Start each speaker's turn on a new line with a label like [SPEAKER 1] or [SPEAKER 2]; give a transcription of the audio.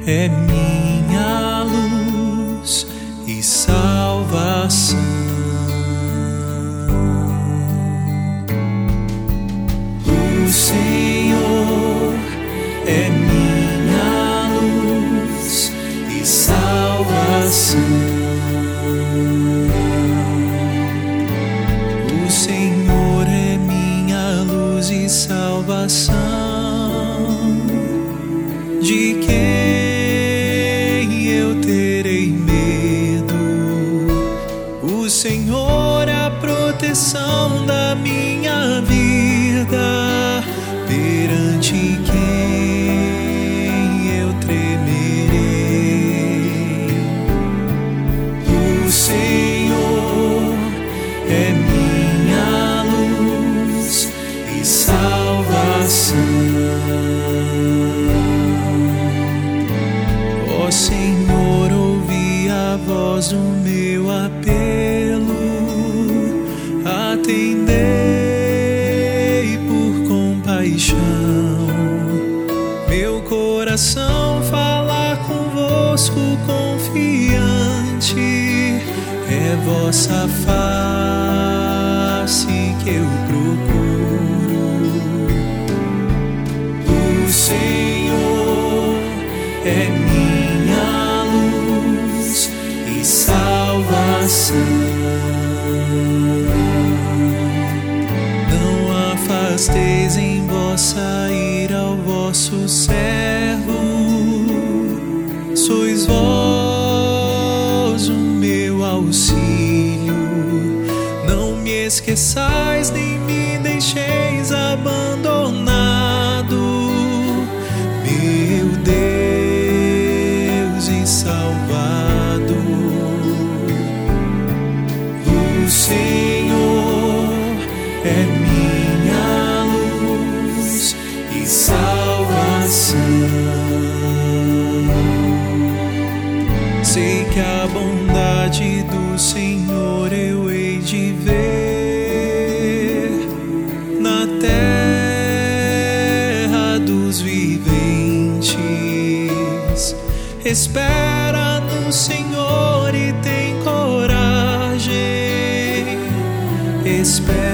[SPEAKER 1] é minha luz e salvação. O Senhor é minha luz e salvação. O Senhor é minha luz e salvação. De quem eu terei medo? O Senhor é a proteção da minha vida. Perante quem eu tremerei? O Senhor é minha luz e salvação. Ó Senhor, ouvi a voz do meu apelo, atendei por compaixão. Meu coração fala convosco confiante, é vossa face que eu procuro. O Senhor é minha luz e salvação. Não afasteis em vossa ira ao vosso servo, sois vós o meu auxílio. Não me esqueçais nem me deixeis abandonado, meu Deus e Salvador. O Senhor é minha luz e salvação. Sei que a bondade do Senhor eu hei de ver na terra dos viventes. Espera no Senhor e tem coragem. Espera